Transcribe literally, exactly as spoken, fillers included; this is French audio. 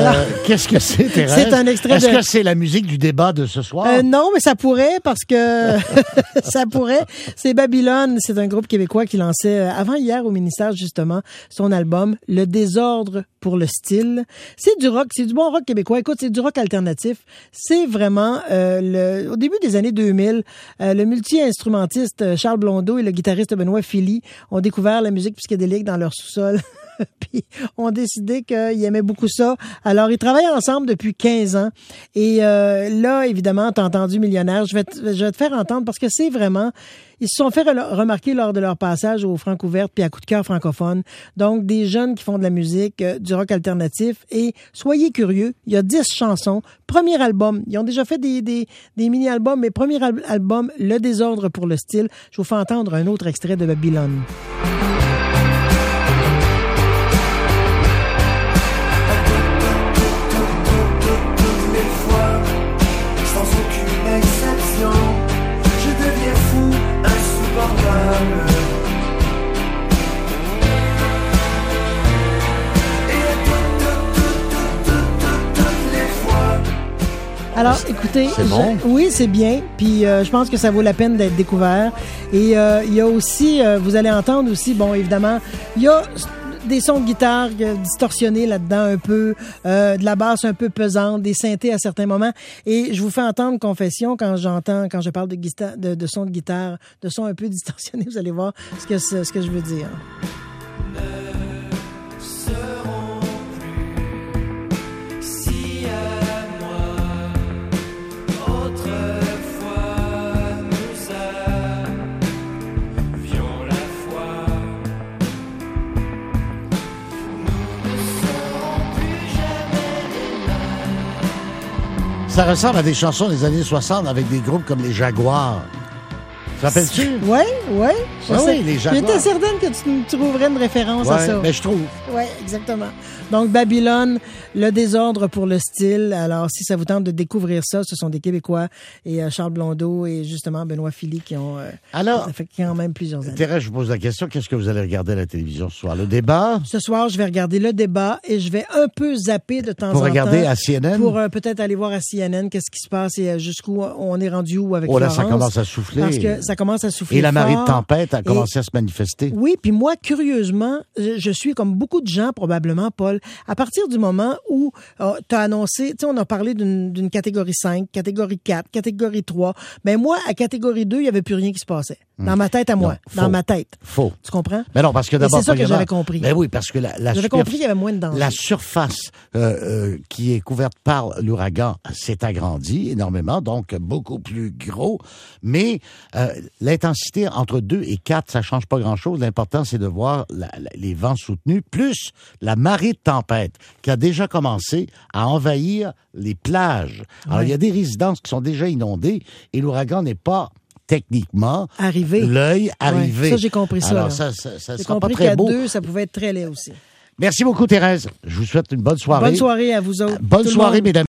Alors, euh, qu'est-ce que c'est, Thérèse? C'est un extrait Est-ce de... que c'est la musique du débat de ce soir? Euh, non, mais ça pourrait, parce que ça pourrait. C'est Babylone, c'est un groupe québécois qui lançait euh, avant hier au ministère, justement, son album « Le désordre pour le style ». C'est du rock, c'est du bon rock québécois. Écoute, c'est du rock alternatif. C'est vraiment, euh, le, au début des années deux mille, euh, le multi-instrumentiste Charles Blondeau et le guitariste Benoît Philly ont découvert la musique psychédélique dans leur sous-sol. Puis ont décidé qu'ils aimaient beaucoup ça. Alors, ils travaillent ensemble depuis quinze ans. Et euh, là, évidemment, t'as entendu Millionnaire. Je vais, te, je vais te faire entendre parce que c'est vraiment... Ils se sont fait remarquer lors de leur passage au Francouverte puis à Coup de cœur francophone. Donc, des jeunes qui font de la musique, euh, du rock alternatif. Et soyez curieux, il y a dix chansons. Premier album. Ils ont déjà fait des, des, des mini-albums, mais premier al- album, Le désordre pour le style. Je vous fais entendre un autre extrait de Babylone. Alors, écoutez, c'est bon. je, oui, c'est bien. Puis, euh, je pense que ça vaut la peine d'être découvert. Et euh, il y a aussi, euh, vous allez entendre aussi, bon, évidemment, il y a des sons de guitare euh, distorsionnés là-dedans un peu, euh, de la basse un peu pesante, des synthés à certains moments. Et je vous fais entendre confession quand j'entends, quand je parle de, guita- de, de sons de guitare, de sons un peu distorsionnés. Vous allez voir ce que, ce que je veux dire. Ça ressemble à des chansons des années soixante avec des groupes comme les Jaguars. Te rappelles-tu? Oui, oui. Ah oui, les Jaguars. J'étais certaine que tu trouverais une référence ouais, à ça. Mais je trouve. Oui, exactement. Donc, Babylone, Le désordre pour le style. Alors, si ça vous tente de découvrir ça, ce sont des Québécois et euh, Charles Blondeau et justement Benoît Philly qui ont euh, Alors, ça fait quand même plusieurs années. Thérèse, je vous pose la question, qu'est-ce que vous allez regarder à la télévision ce soir? Le débat? Ce soir, je vais regarder le débat et je vais un peu zapper de temps pour en temps. Pour regarder à C N N? Pour euh, peut-être aller voir à C N N qu'est-ce qui se passe et euh, jusqu'où on est rendu où avec Oh là, Florence. ça commence à souffler. Parce que ça commence à souffler Et la marée fort. de tempête a commencé et... à se manifester. Oui, puis moi, curieusement, je, je suis comme beaucoup de gens probablement, Paul, à partir du moment où euh, tu as annoncé, tu sais, on a parlé d'une, d'une catégorie cinq, catégorie quatre, catégorie trois, mais moi, à catégorie deux, il n'y avait plus rien qui se passait. Dans ma tête à moi. Non, dans ma tête. Faux. Tu comprends? Mais non, parce que d'abord... Et c'est ça que j'avais compris. Mais oui, parce que la, la J'avais super... compris qu'il y avait moins de danger. La surface euh, euh, qui est couverte par l'ouragan s'est agrandie énormément, donc beaucoup plus gros. Mais euh, l'intensité entre deux et quatre, ça change pas grand-chose. L'important, c'est de voir la, la, les vents soutenus, plus la marée de tempête qui a déjà commencé à envahir les plages. Alors, ouais. il y a des résidences qui sont déjà inondées et l'ouragan n'est pas... techniquement, arrivé. L'œil arrivé. Ouais, ça, j'ai compris ça. Alors, là. ça, ça, ça j'ai sera compris pas très qu'à beau. deux, ça pouvait être très laid aussi. Merci beaucoup, Thérèse. Je vous souhaite une bonne soirée. Bonne soirée à vous autres. Bonne soirée, mesdames.